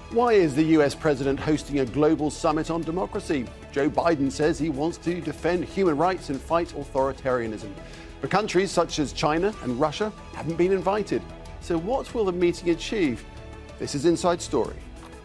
Why is the US president hosting a global summit on democracy? Joe Biden says he wants to defend human rights and fight authoritarianism. But countries such as China and Russia haven't been invited. So what will the meeting achieve? This is Inside Story.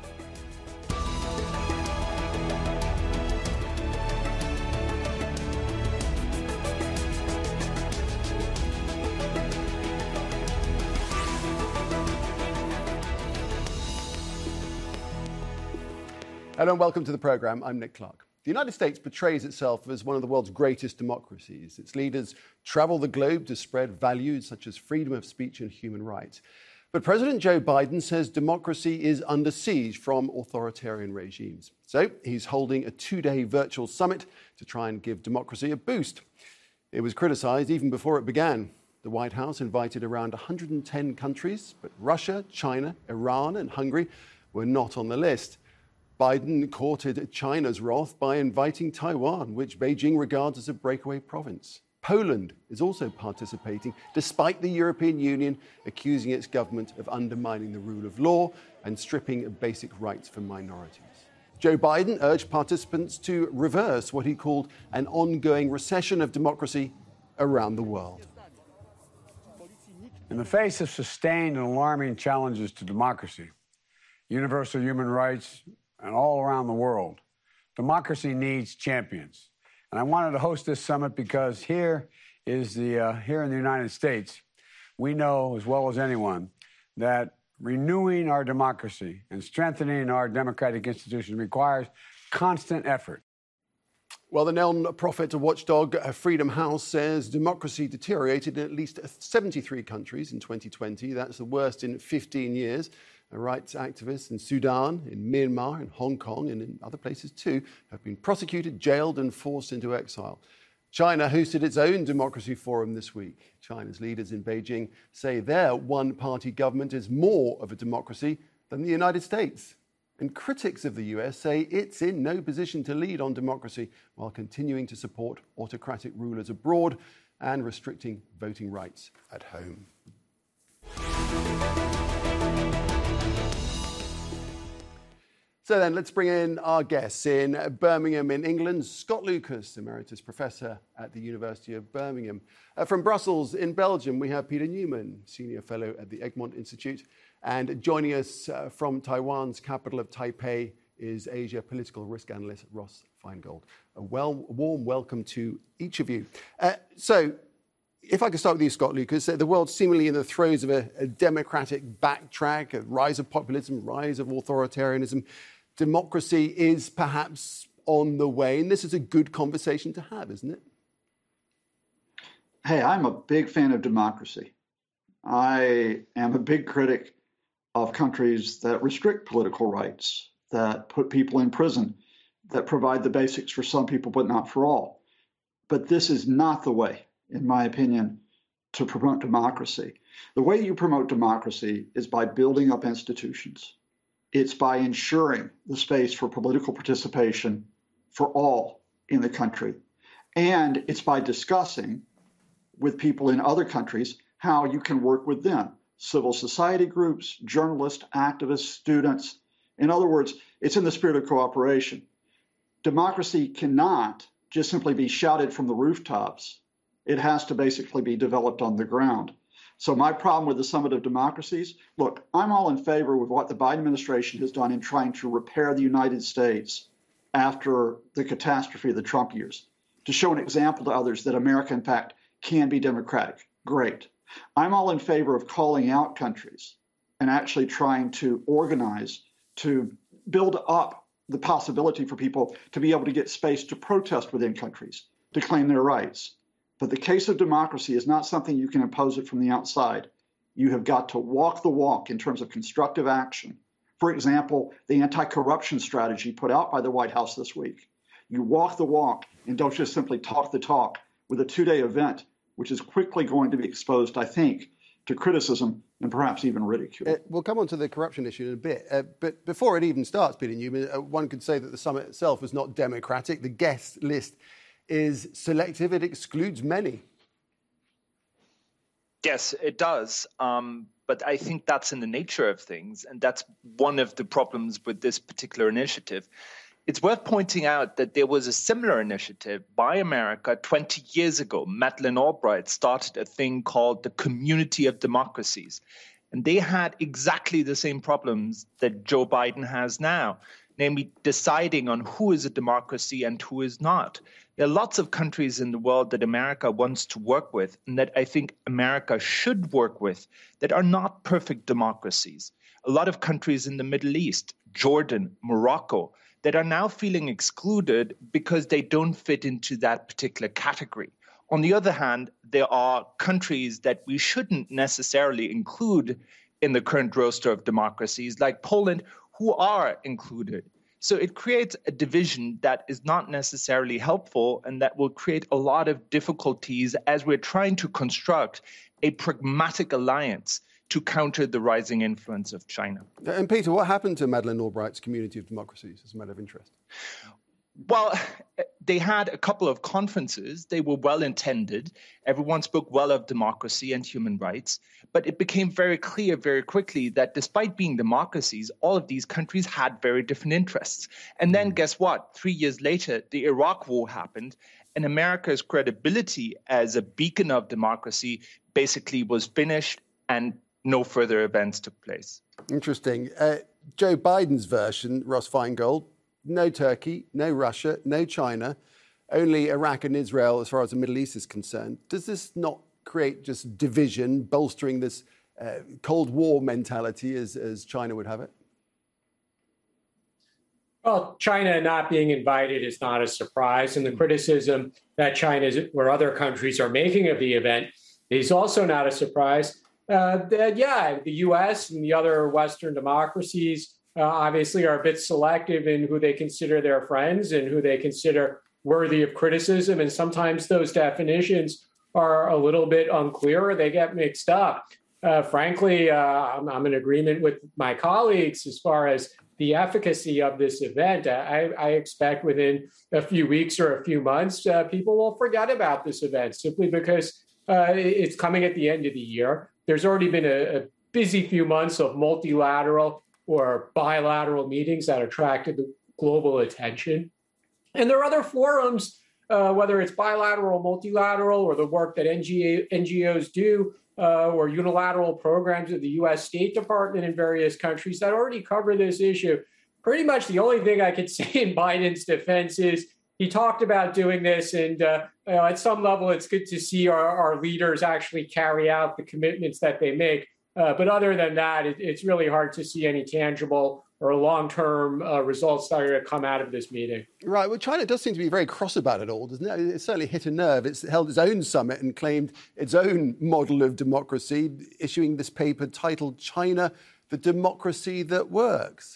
Hello and welcome to the programme. I'm Nick Clark. The United States portrays itself as one of the world's greatest democracies. Its leaders travel the globe to spread values such as freedom of speech and human rights. But President Joe Biden says democracy is under siege from authoritarian regimes. So he's holding a two-day virtual summit to try and give democracy a boost. It was criticised even before it began. The White House invited around 110 countries, but Russia, China, Iran and Hungary were not on the list. Biden courted China's wrath by inviting Taiwan, which Beijing regards as a breakaway province. Poland is also participating, despite the European Union accusing its government of undermining the rule of law and stripping basic rights for minorities. Joe Biden urged participants to reverse what he called an ongoing recession of democracy around the world. In the face of sustained and alarming challenges to democracy, universal human rights, and all around the world, democracy needs champions. And I wanted to host this summit because here in the United States, we know as well as anyone that renewing our democracy and strengthening our democratic institutions requires constant effort. Well, the non-profit watchdog Freedom House says democracy deteriorated in at least 73 countries in 2020. That's the worst in 15 years. Rights activists in Sudan, in Myanmar, in Hong Kong, and in other places too, have been prosecuted, jailed, and forced into exile. China hosted its own democracy forum this week. China's leaders in Beijing say their one-party government is more of a democracy than the United States. And critics of the US say it's in no position to lead on democracy while continuing to support autocratic rulers abroad and restricting voting rights at home. So then, let's bring in our guests. In Birmingham, in England, Scott Lucas, Emeritus Professor at the University of Birmingham. From Brussels, in Belgium, we have Peter Newman, Senior Fellow at the Egmont Institute. And joining us from Taiwan's capital of Taipei is Asia Political Risk Analyst Ross Feingold. A warm welcome to each of you. So, if I could start with you, Scott Lucas, the world's seemingly in the throes of a democratic backtrack, a rise of populism, rise of authoritarianism. Democracy is perhaps on the way, and this is a good conversation to have, isn't it? Hey, I'm a big fan of democracy. I am a big critic of countries that restrict political rights, that put people in prison, that provide the basics for some people but not for all. But this is not the way, in my opinion, to promote democracy. The way you promote democracy is by building up institutions. It's by ensuring the space for political participation for all in the country. And it's by discussing with people in other countries how you can work with them, civil society groups, journalists, activists, students. In other words, it's in the spirit of cooperation. Democracy cannot just simply be shouted from the rooftops. It has to basically be developed on the ground. So my problem with the Summit of Democracies, look, I'm all in favor with what the Biden administration has done in trying to repair the United States after the catastrophe of the Trump years, to show an example to others that America, in fact, can be democratic. Great. I'm all in favor of calling out countries and actually trying to organize, to build up the possibility for people to be able to get space to protest within countries, to claim their rights. But the case of democracy is not something you can impose it from the outside. You have got to walk the walk in terms of constructive action. For example, the anti-corruption strategy put out by the White House this week. You walk the walk and don't just simply talk the talk with a two-day event, which is quickly going to be exposed, I think, to criticism and perhaps even ridicule. We'll come on to the corruption issue in a bit. But before it even starts, Peter Newman, one could say that the summit itself is not democratic. The guest list is selective. It excludes many. Yes, it does. But but I think that's in the nature of things. And that's one of the problems with this particular initiative. It's worth pointing out that there was a similar initiative by America 20 years ago. Madeleine Albright started a thing called the Community of Democracies. And they had exactly the same problems that Joe Biden has now, namely deciding on who is a democracy and who is not. There are lots of countries in the world that America wants to work with and that I think America should work with that are not perfect democracies. A lot of countries in the Middle East, Jordan, Morocco, that are now feeling excluded because they don't fit into that particular category. On the other hand, there are countries that we shouldn't necessarily include in the current roster of democracies, like Poland, who are included. So it creates a division that is not necessarily helpful and that will create a lot of difficulties as we're trying to construct a pragmatic alliance to counter the rising influence of China. And Peter, what happened to Madeleine Albright's Community of Democracies as a matter of interest? Well, they had a couple of conferences. They were well-intended. Everyone spoke well of democracy and human rights. But it became very clear very quickly that despite being democracies, all of these countries had very different interests. And then guess what? 3 years later, the Iraq War happened, and America's credibility as a beacon of democracy basically was finished, and no further events took place. Interesting. Joe Biden's version, Ross Feingold, no Turkey, no Russia, no China, only Iraq and Israel as far as the Middle East is concerned. Does this not create just division, bolstering this Cold War mentality as China would have it? Well, China not being invited is not a surprise. And the criticism that China or other countries are making of the event is also not a surprise. The U.S. and the other Western democracies obviously are a bit selective in who they consider their friends and who they consider worthy of criticism. And sometimes those definitions are a little bit unclear or they get mixed up. Frankly, I'm in agreement with my colleagues as far as the efficacy of this event. I expect within a few weeks or a few months, people will forget about this event simply because it's coming at the end of the year. There's already been a busy few months of multilateral or bilateral meetings that attracted the global attention. And there are other forums, whether it's bilateral, multilateral, or the work that NGOs do, or unilateral programs of the U.S. State Department in various countries that already cover this issue. Pretty much the only thing I could say in Biden's defense is he talked about doing this, and at some level, it's good to see our leaders actually carry out the commitments that they make. But other than that, it's really hard to see any tangible or long-term results that are going to come out of this meeting. Right. Well, China does seem to be very cross about it all, doesn't it? It certainly hit a nerve. It's held its own summit and claimed its own model of democracy, issuing this paper titled China, the Democracy That Works.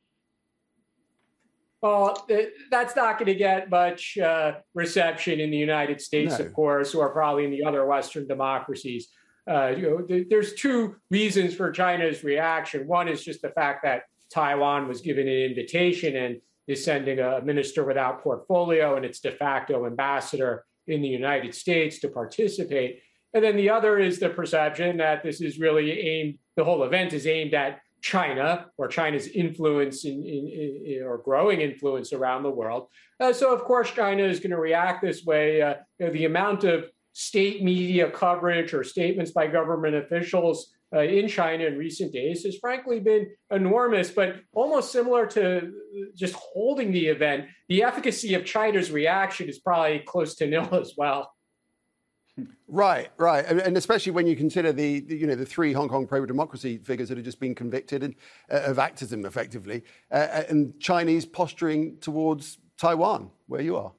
Well, that's not going to get much reception in the United States, of course, or probably in the other Western democracies. There's two reasons for China's reaction. One is just the fact that Taiwan was given an invitation and is sending a minister without portfolio and its de facto ambassador in the United States to participate. And then the other is the perception that this is really the whole event is aimed at China or China's influence or growing influence around the world. So, of course, China is going to react this way. The amount of state media coverage or statements by government officials in China in recent days has frankly been enormous, but almost similar to just holding the event. The efficacy of China's reaction is probably close to nil as well. Right, and especially when you consider the three Hong Kong pro-democracy figures that have just been convicted of activism, effectively, and Chinese posturing towards Taiwan, where you are.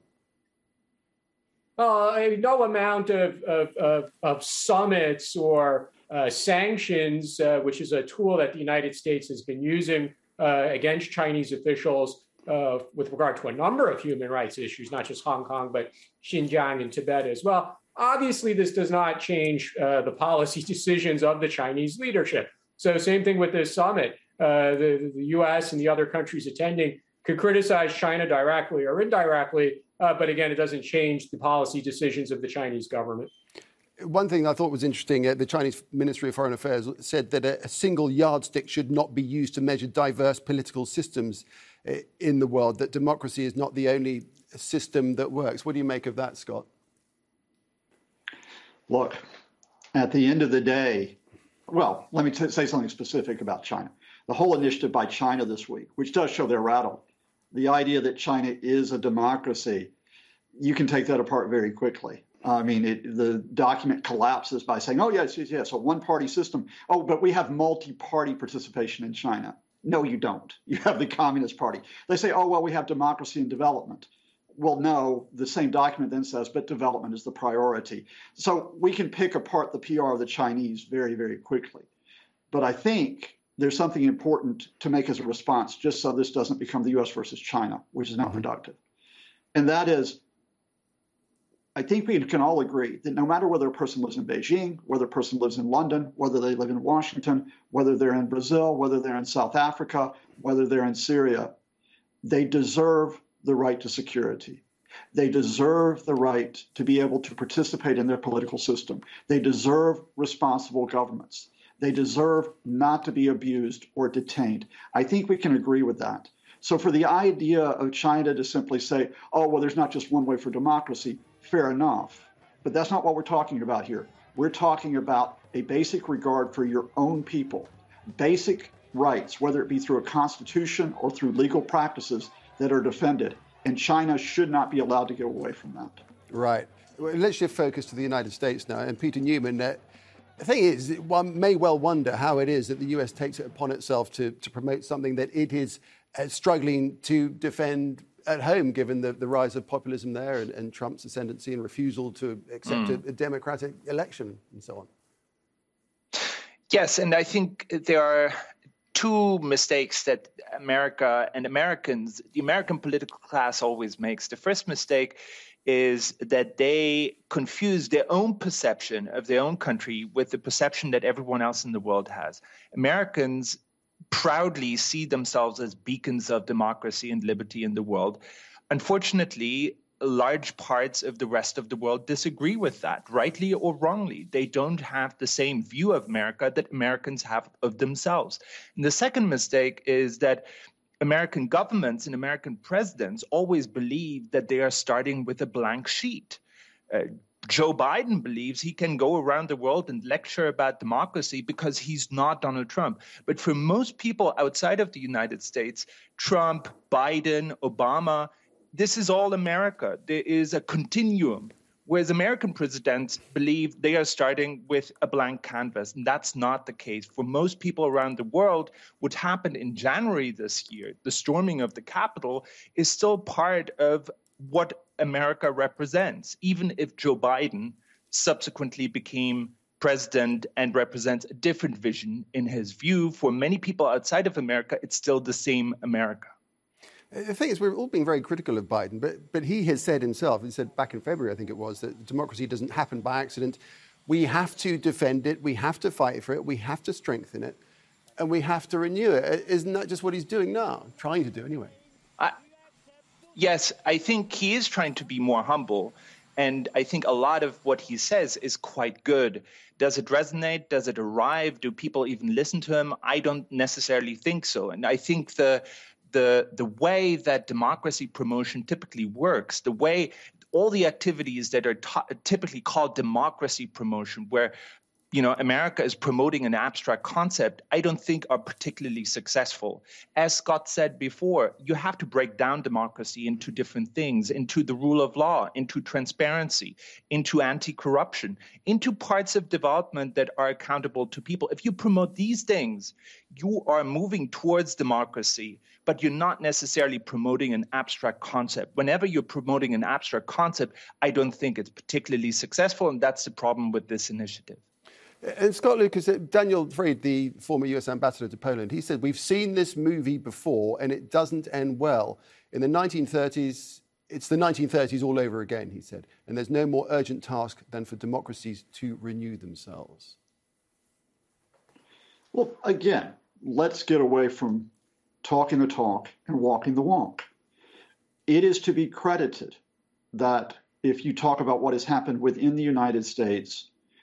No amount of summits or sanctions, which is a tool that the United States has been using against Chinese officials with regard to a number of human rights issues, not just Hong Kong, but Xinjiang and Tibet as well. Obviously, this does not change the policy decisions of the Chinese leadership. So same thing with this summit. The U.S. and the other countries attending could criticize China directly or indirectly, but again, it doesn't change the policy decisions of the Chinese government. One thing I thought was interesting, the Chinese Ministry of Foreign Affairs said that a single yardstick should not be used to measure diverse political systems in the world, that democracy is not the only system that works. What do you make of that, Scott? Look, at the end of the day, well, let me say something specific about China. The whole initiative by China this week, which does show they're rattled, the idea that China is a democracy, you can take that apart very quickly. I mean, the document collapses by saying, oh, yes, a one-party system. Oh, but we have multi-party participation in China. No, you don't. You have the Communist Party. They say, oh, well, we have democracy and development. Well, no, the same document then says, but development is the priority. So we can pick apart the PR of the Chinese very, very quickly. But I think there's something important to make as a response, just so this doesn't become the U.S. versus China, which is not productive. And that is, I think we can all agree that no matter whether a person lives in Beijing, whether a person lives in London, whether they live in Washington, whether they're in Brazil, whether they're in South Africa, whether they're in Syria, they deserve the right to security. They deserve the right to be able to participate in their political system. They deserve responsible governments. They deserve not to be abused or detained. I think we can agree with that. So for the idea of China to simply say, oh, well, there's not just one way for democracy, fair enough. But that's not what we're talking about here. We're talking about a basic regard for your own people, basic rights, whether it be through a constitution or through legal practices that are defended. And China should not be allowed to go away from that. Right. Well, let's shift focus to the United States now. And Peter Newman, the thing is, one may well wonder how it is that the US takes it upon itself to promote something that it is struggling to defend at home, given the rise of populism there and Trump's ascendancy and refusal to accept a democratic election and so on. Yes, and I think there are two mistakes that America and Americans, the American political class always makes. The first mistake is that they confuse their own perception of their own country with the perception that everyone else in the world has. Americans proudly see themselves as beacons of democracy and liberty in the world. Unfortunately, large parts of the rest of the world disagree with that, rightly or wrongly. They don't have the same view of America that Americans have of themselves. And the second mistake is that American governments and American presidents always believe that they are starting with a blank sheet. Joe Biden believes he can go around the world and lecture about democracy because he's not Donald Trump. But for most people outside of the United States, Trump, Biden, Obama, this is all America. There is a continuum, whereas American presidents believe they are starting with a blank canvas. And that's not the case. For most people around the world, what happened in January this year, the storming of the Capitol, is still part of what America represents, even if Joe Biden subsequently became president and represents a different vision in his view. For many people outside of America, it's still the same America. The thing is, we're all being very critical of Biden, but he has said himself, he said back in February, I think it was, that democracy doesn't happen by accident. We have to defend it, we have to fight for it, we have to strengthen it, and we have to renew it. Isn't that just what he's doing now, trying to do anyway? Yes, I think he is trying to be more humble. And I think a lot of what he says is quite good. Does it resonate? Does it arrive? Do people even listen to him? I don't necessarily think so. And I think the way that democracy promotion typically works, the way all the activities that are typically called democracy promotion, where America is promoting an abstract concept, I don't think are particularly successful. As Scott said before, you have to break down democracy into different things, into the rule of law, into transparency, into anti-corruption, into parts of development that are accountable to people. If you promote these things, you are moving towards democracy, but you're not necessarily promoting an abstract concept. Whenever you're promoting an abstract concept, I don't think it's particularly successful, and that's the problem with this initiative. And Scott Lucas, Daniel Fried, the former US ambassador to Poland, he said, we've seen this movie before and it doesn't end well. In the 1930s, it's the 1930s all over again, he said, and there's no more urgent task than for democracies to renew themselves. Well, again, let's get away from talking the talk and walking the walk. It is to be credited that if you talk about what has happened within the United States,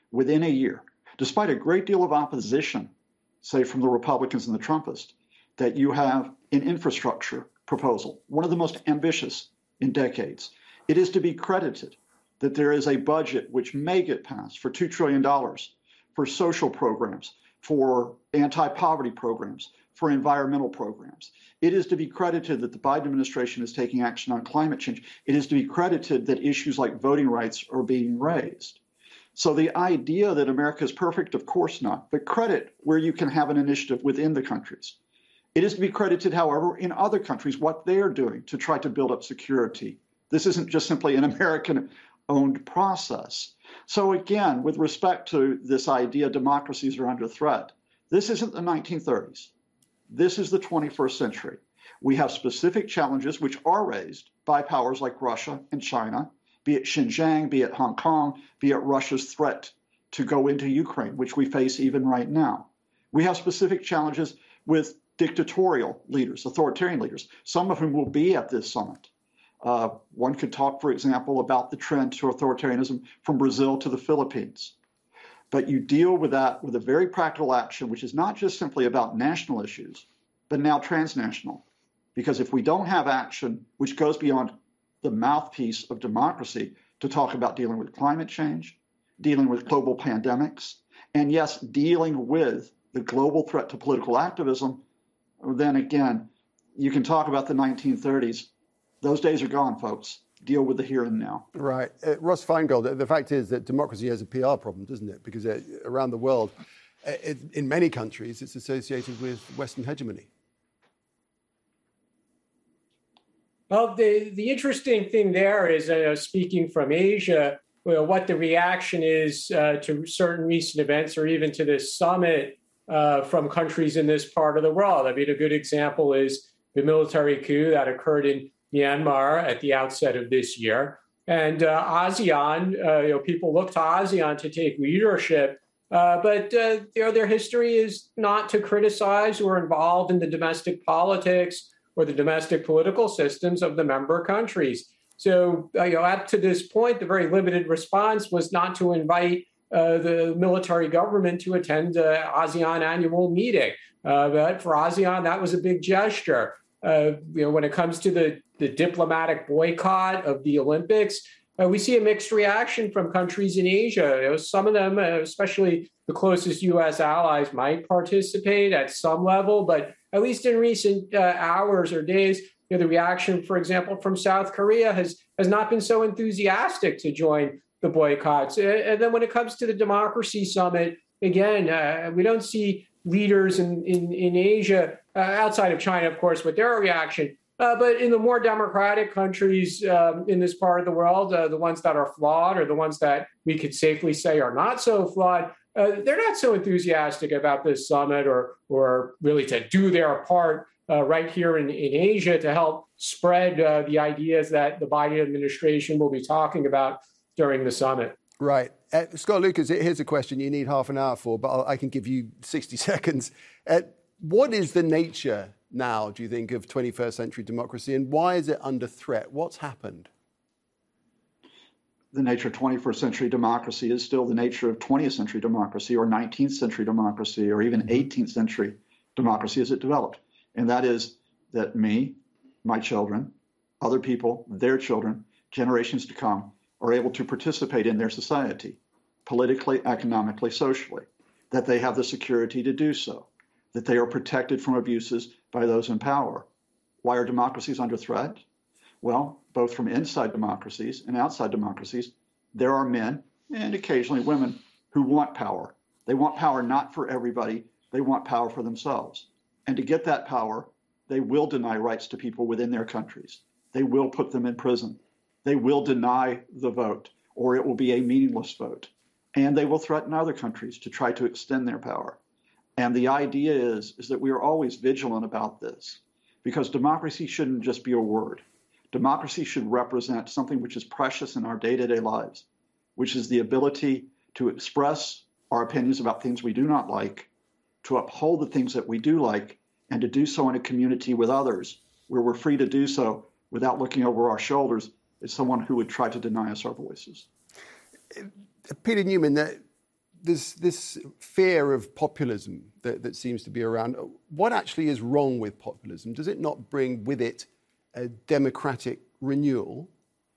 within a year, despite a great deal of opposition, say from the Republicans and the Trumpists, that you have an infrastructure proposal, one of the most ambitious in decades. It is to be credited that there is a budget which may get passed for $2 trillion for social programs, for anti-poverty programs, for environmental programs. It is to be credited that the Biden administration is taking action on climate change. It is to be credited that issues like voting rights are being raised. So the idea that America is perfect, of course not, but credit where you can have an initiative within the countries. It is to be credited, however, in other countries, what they're doing to try to build up security. This isn't just simply an American-owned process. So again, with respect to this idea democracies are under threat, this isn't the 1930s. This is the 21st century. We have specific challenges which are raised by powers like Russia and China, be it Xinjiang, be it Hong Kong, be it Russia's threat to go into Ukraine, which we face even right now. We have specific challenges with dictatorial leaders, authoritarian leaders, some of whom will be at this summit. One could talk, for example, about the trend to authoritarianism from Brazil to the Philippines. But you deal with that with a very practical action, which is not just simply about national issues, but now transnational. Because if we don't have action which goes beyond the mouthpiece of democracy to talk about dealing with climate change, dealing with global pandemics, and yes, dealing with the global threat to political activism, then again, you can talk about the 1930s. Those days are gone, folks. Deal with the here and now. Right. Ross Feingold, the fact is that democracy has a PR problem, doesn't it? Because around the world, in many countries, it's associated with Western hegemony. Well, the interesting thing there is, speaking from Asia, what the reaction is to certain recent events or even to this summit from countries in this part of the world. I mean, a good example is the military coup that occurred in Myanmar at the outset of this year. And ASEAN, people look to ASEAN to take leadership, but their history is not to criticize or involved in the domestic politics or the domestic political systems of the member countries. So, up to this point, the very limited response was not to invite the military government to attend the ASEAN annual meeting. But for ASEAN, that was a big gesture. When it comes to the diplomatic boycott of the Olympics, we see a mixed reaction from countries in Asia. Some of them, especially the closest U.S. allies, might participate at some level, but at least in recent hours or days, the reaction, for example, from South Korea has not been so enthusiastic to join the boycotts. And then when it comes to the Democracy Summit, again, we don't see leaders in Asia, outside of China, of course, with their reaction. But in the more democratic countries in this part of the world, the ones that are flawed or the ones that we could safely say are not so flawed, they're not so enthusiastic about this summit or really to do their part right here in Asia to help spread the ideas that the Biden administration will be talking about during the summit. Right. Scott Lucas, here's a question you need half an hour for, but I can give you 60 seconds. What is the nature now, do you think, of 21st century democracy, and why is it under threat? What's happened? The nature of 21st century democracy is still the nature of 20th century democracy or 19th century democracy or even 18th century democracy as it developed. And that is that me, my children, other people, their children, generations to come, are able to participate in their society, politically, economically, socially, that they have the security to do so, that they are protected from abuses by those in power. Why are democracies under threat? Well, both from inside democracies and outside democracies, there are men and occasionally women who want power. They want power not for everybody, they want power for themselves. And to get that power, they will deny rights to people within their countries. They will put them in prison. They will deny the vote, or it will be a meaningless vote. And they will threaten other countries to try to extend their power. And the idea is that we are always vigilant about this, because democracy shouldn't just be a word. Democracy should represent something which is precious in our day-to-day lives, which is the ability to express our opinions about things we do not like, to uphold the things that we do like, and to do so in a community with others, where we're free to do so without looking over our shoulders at someone who would try to deny us our voices. Peter Newman, this fear of populism that seems to be around. What actually is wrong with populism? Does it not bring with it a democratic renewal?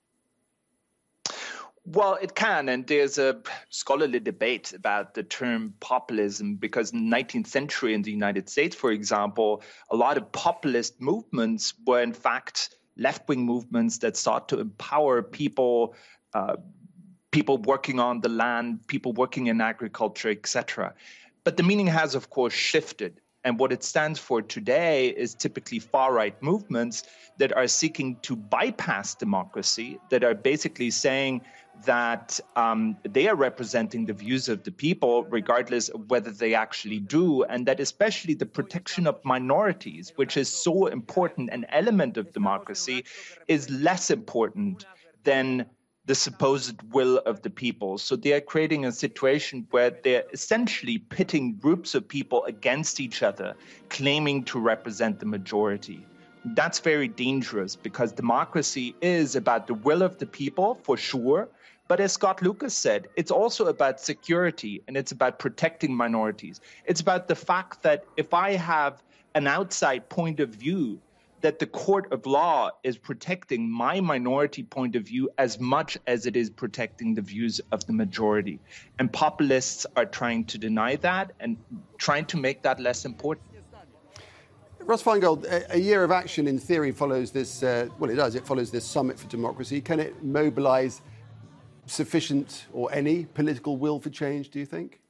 Well, it can, and there's a scholarly debate about the term populism, because in the 19th century in the United States, for example, a lot of populist movements were in fact left-wing movements that sought to empower people, people working on the land, people working in agriculture, etc. But the meaning has, of course, shifted. And what it stands for today is typically far-right movements that are seeking to bypass democracy, that are basically saying that they are representing the views of the people, regardless of whether they actually do, and that especially the protection of minorities, which is so important an element of democracy, is less important than the supposed will of the people. So they are creating a situation where they're essentially pitting groups of people against each other, claiming to represent the majority. That's very dangerous, because democracy is about the will of the people, for sure. But as Scott Lucas said, it's also about security, and it's about protecting minorities. It's about the fact that if I have an outside point of view, that the court of law is protecting my minority point of view as much as it is protecting the views of the majority. And populists are trying to deny that and trying to make that less important. Ross Feingold, a year of action in theory follows this, it follows this Summit for Democracy. Can it mobilise sufficient or any political will for change, do you think?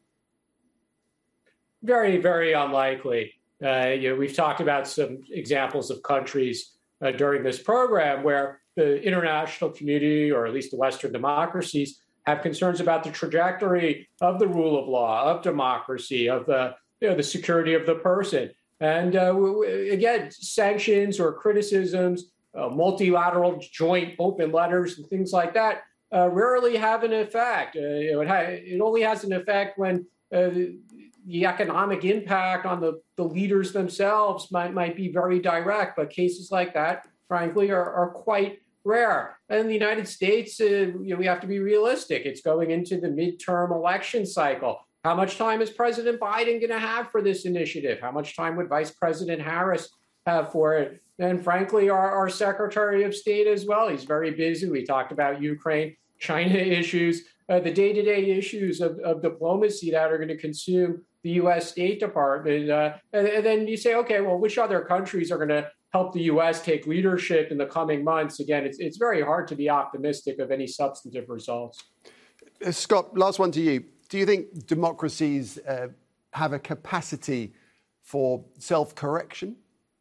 Very, very unlikely. We've talked about some examples of countries during this program where the international community, or at least the Western democracies, have concerns about the trajectory of the rule of law, of democracy, of the security of the person. And again, sanctions or criticisms, multilateral joint open letters and things like that rarely have an effect. It only has an effect when the economic impact on the leaders themselves might be very direct, but cases like that, frankly, are quite rare. And in the United States, we have to be realistic. It's going into the midterm election cycle. How much time is President Biden going to have for this initiative? How much time would Vice President Harris have for it? And frankly, our Secretary of State as well. He's very busy. We talked about Ukraine, China issues, the day-to-day issues of diplomacy that are going to consume the U.S. State Department. And then you say, okay, well, which other countries are going to help the U.S. take leadership in the coming months? Again, it's very hard to be optimistic of any substantive results. Scott, last one to you. Do you think democracies have a capacity for self-correction?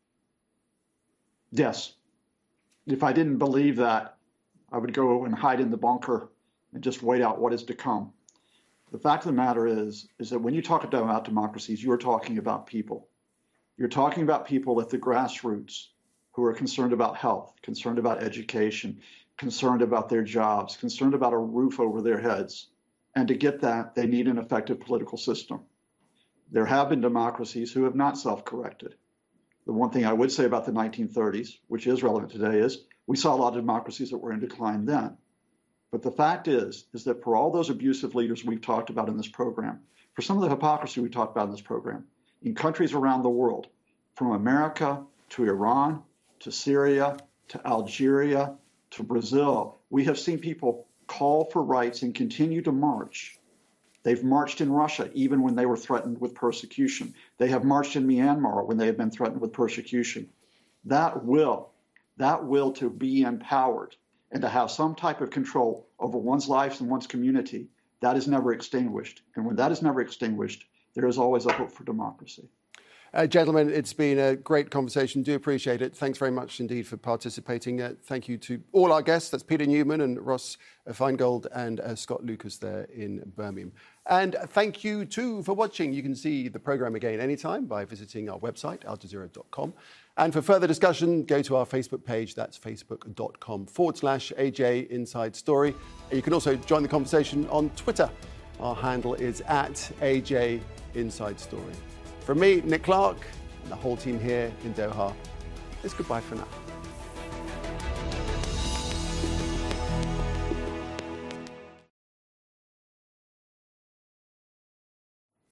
Yes. If I didn't believe that, I would go and hide in the bunker and just wait out what is to come. The fact of the matter is that when you talk about democracies, you are talking about people. You're talking about people at the grassroots who are concerned about health, concerned about education, concerned about their jobs, concerned about a roof over their heads. And to get that, they need an effective political system. There have been democracies who have not self-corrected. The one thing I would say about the 1930s, which is relevant today, is we saw a lot of democracies that were in decline then. But the fact is that for all those abusive leaders we've talked about in this program, for some of the hypocrisy we talked about in this program, in countries around the world, from America to Iran to Syria to Algeria to Brazil, we have seen people call for rights and continue to march. They've marched in Russia even when they were threatened with persecution. They have marched in Myanmar when they have been threatened with persecution. That will to be empowered and to have some type of control over one's life and one's community, that is never extinguished. And when that is never extinguished, there is always a hope for democracy. Gentlemen, it's been a great conversation. Do appreciate it. Thanks very much indeed for participating. Thank you to all our guests. That's Peter Newman and Ross Feingold and Scott Lucas there in Birmingham. And thank you too for watching. You can see the programme again anytime by visiting our website, aljazeera.com. And for further discussion, go to our Facebook page. That's facebook.com/AJ Inside Story. And you can also join the conversation on Twitter. Our handle is @AJ Inside Story. From me, Nick Clark, and the whole team here in Doha, it's goodbye for now.